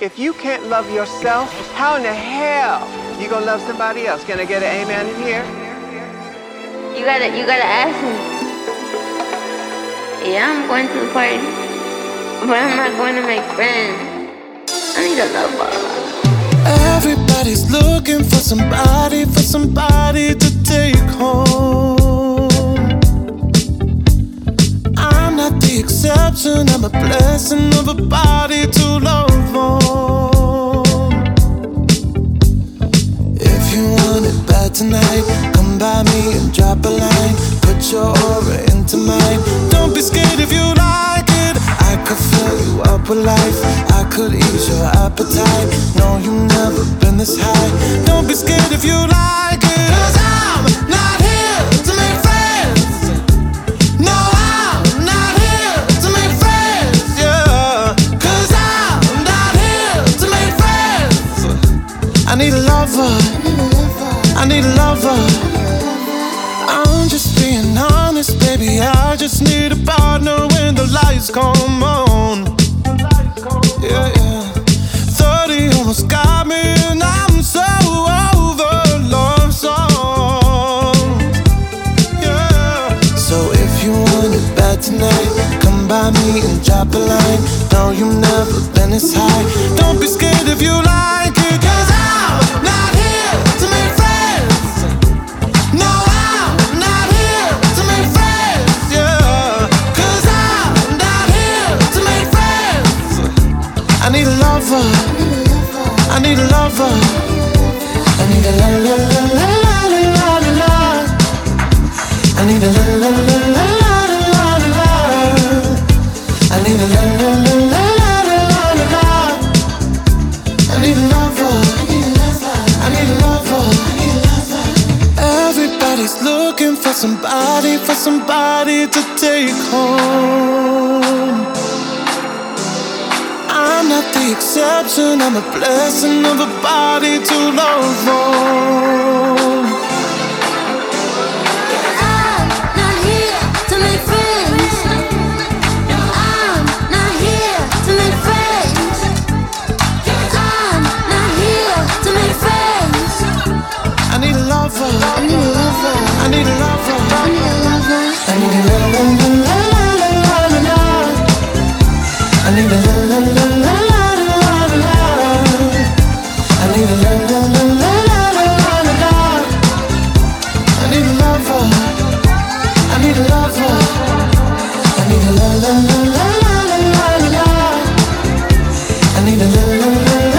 If you can't love yourself, how in the hell you gonna love somebody else? Can I get an amen in here? You gotta ask me. Yeah, I'm going to the party, but I'm not going to make friends. I need a lover. Everybody's looking for somebody to take home. I'm not the exception, I'm a blessing of a body to love on. If you want it bad tonight, come by me and drop a line. Put your aura into mine. Don't be scared if you like it. I could fill you up with life, I could ease your appetite. No, you've never been this high. Don't be scared if you like it. 'Cause I'm not here to make friends. No, I'm not here to make friends, yeah. 'Cause I'm not here to make friends. I need a lover, I need a lover. I'm just being honest, baby, I just need a partner when the lights come on. Yeah, yeah. 30 almost got me and I'm so over love songs. Yeah. So if you want it bad tonight, come by me and drop a line. No, you've never been this high. Don't be scared if you like it. 'Cause I'm not here to make friends. No, I'm not here to make friends, yeah. 'Cause I'm not here to make friends. I need a lover, I need a lover. I need a la la la la la la la la. I need a la la la la la la la la. I need a la la la la la la la la. I need a lover, I need a lover. Everybody's looking for somebody to take home. I'm not the exception, I'm a blessing of a body to love on. I'm not here to make friends. I'm not here to make friends. I'm not here to make friends. I need a lover, I need a lover. I need a lover. I need a lover. I need a la la la la la la la. I need a la la la la la la la. I need a la la la la la la la. I need a lover, I need a lover. I need a la la la la la la la. I need a la la la.